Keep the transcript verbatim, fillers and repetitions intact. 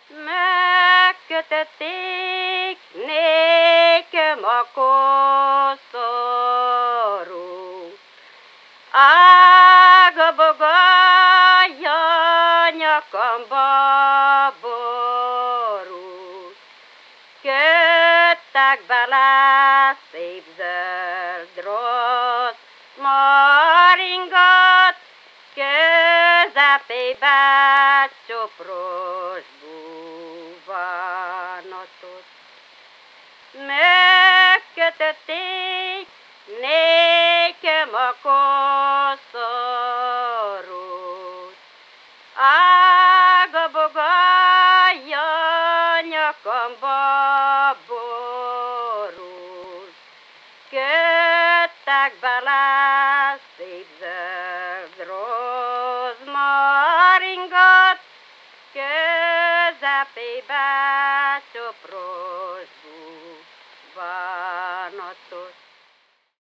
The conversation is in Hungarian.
Megkötötték nékem a koszorú, ágabogaja nyakamba borult. Köttek bele szép zöld rossz maringat, közepébe csopros búvánatot. Megkötötték nékem a koszorút, ágabogaja nyakamba borult. Köttek bele szép zöld rozmaringot, közepébe csopros búvánatot.